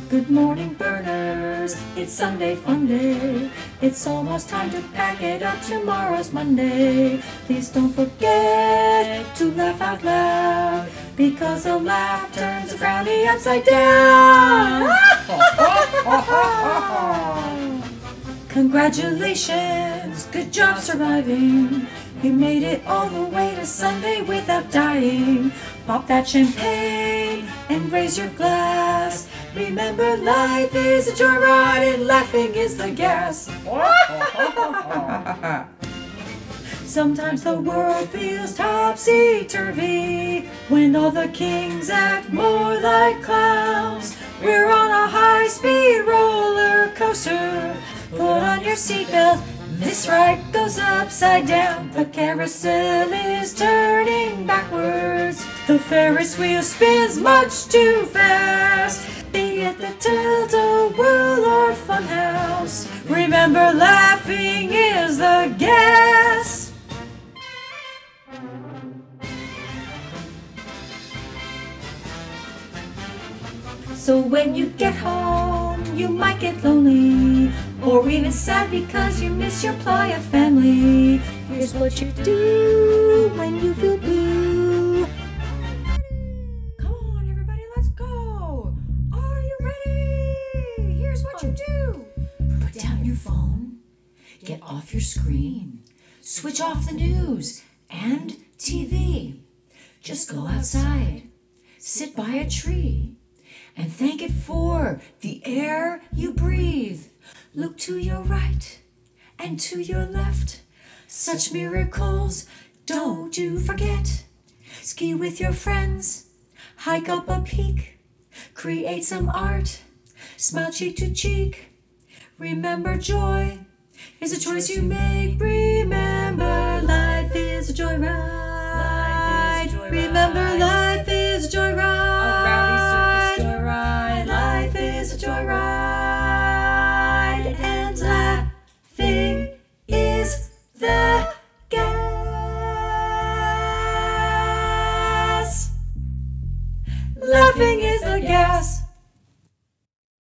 Good morning, burners. It's Sunday fun day. It's almost time to pack it up. Tomorrow's Monday. Please don't forget to laugh out loud, because a laugh turns a brownie upside down. Congratulations, good job surviving. You made it all the way to Sunday without dying. Pop that champagne and raise your glass. Remember, life is a joyride and laughing is the gas. Sometimes the world feels topsy-turvy when all the kings act more like clowns. We're on a high-speed roller coaster. Put on your seatbelt, this ride goes upside down. The carousel is turning backwards. The Ferris wheel spins much too fast. Be at the Tilt-A-Whirl or Funhouse. Remember, laughing is the gas. So when you get home, you might get lonely, or even sad because you miss your playa family. Here's what you do when you feel blue. Come on, everybody, let's go. Are you ready? Here's what you do. Put down your phone, get off your screen, switch off the news and TV. Just go outside, sit by a tree, and thank it for the air you breathe. Look to your right and to your left. Such miracles, don't you forget. Ski with your friends, hike up a peak, create some art, smile cheek to cheek. Remember, joy is a choice you make. Remember, life is a joyride. Remember, life is a joyride. Life is a joyride, and laughing is the